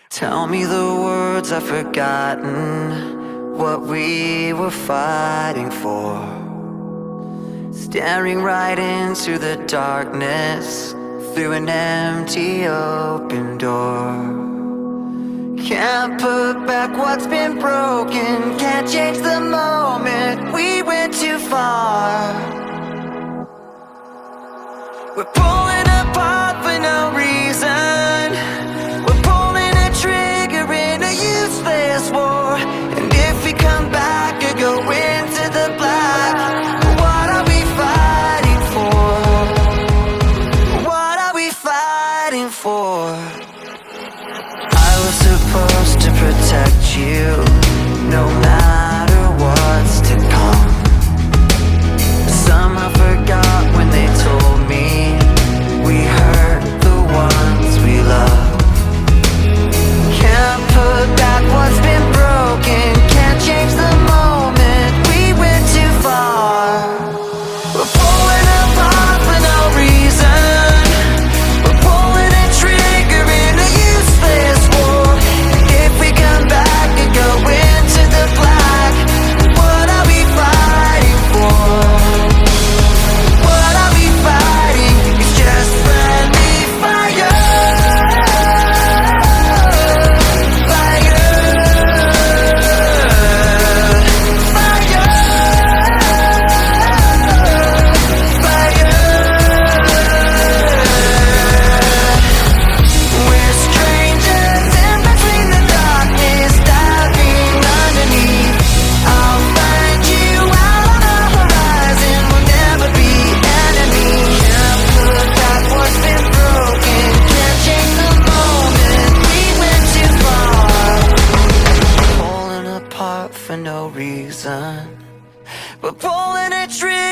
Tell me the words I've forgotten, what we were fighting for. Staring right into the darkness, through an empty open door. Can't put back what's been broken, can't change the moment, we went too far. We're pulling apart for no reason, we're pulling a trigger in a useless war. And if we come back or go into the black, what are we fighting for? What are we fighting for? I was supposed to protect you, no matter what's to come. Somehow forgot when they told me we hurt the ones we love. Can't put back what's been broken, can't change the moment, we went too far. We're pulling apart for no reason, we're pulling a trigger in a useless war. And if we come back and go into the black, what are we fighting for? What are we fighting? It's just friendly fire. Fire. Fire. Fire. We're strangers in between the darkness, diving underneath. I'll find you out on the horizon, we'll never be enemies. Can't put back what's been broken, can't change the moment, we went too far. Pulling apart for no reason, we're pulling a trigger